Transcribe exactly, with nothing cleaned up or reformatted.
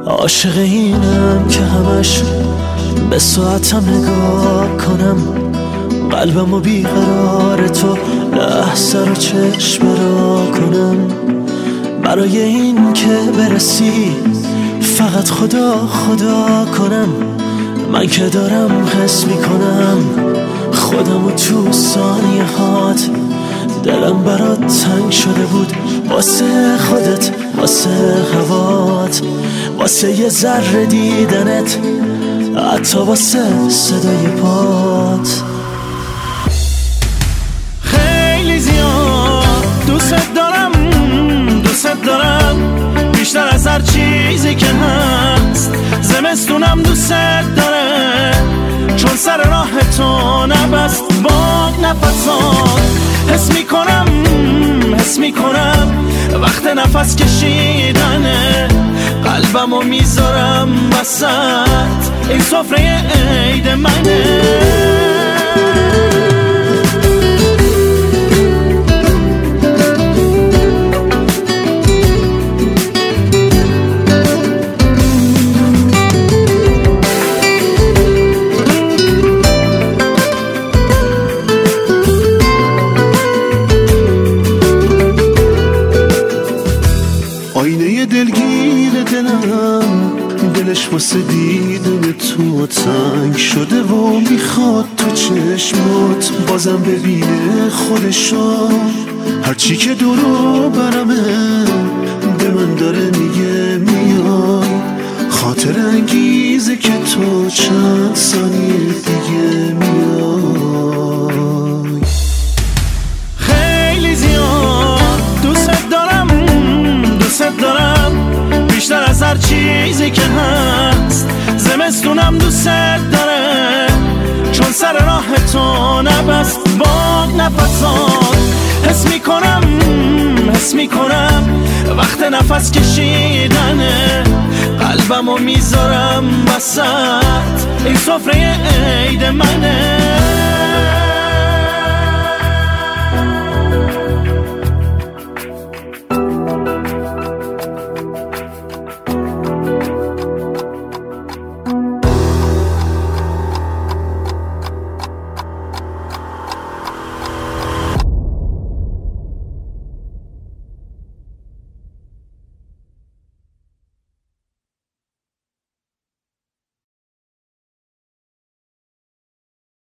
عاشق اینم که همش به ساعتم نگاه کنم، قلبمو بیقرار تو لحظه رو چشم را کنم. برای این که برسی فقط خدا خدا کنم. من که دارم حس میکنم خودمو تو ثانیه هات. دلم برات تنگ شده بود واسه خودت، واسه هوات، واسه یه ذره دیدنت، حتی واسه صدای پات. خیلی زیاد دوست دارم، دوست دارم بیشتر از هر چیزی که هست. زمستونم دوست داره چون سر راه تو نبست با نفسات. حس میکنم حس میکنم وقت نفس کشیدنه، قلبمو میذارم وسط این سفره عید منه. آینه دلگیر دلم، دلش واسه دیدن تو تنگ شده و میخواد تو چشمات بازم ببینه خودشو. هرچی که دورو برمه به من داره میگه میای، خاطر انگیزه که تو چند ثانیه دیگه میای. خیلی زیاد دوست دارم، دوست دارم بیشتر از هر چیزی که هست. زمستونم دوست داره چون سر راه تو نبست با نفسات. حس میکنم حس میکنم وقت نفس کشیدنه، قلبمو میذارم وسط این سفره عید منه.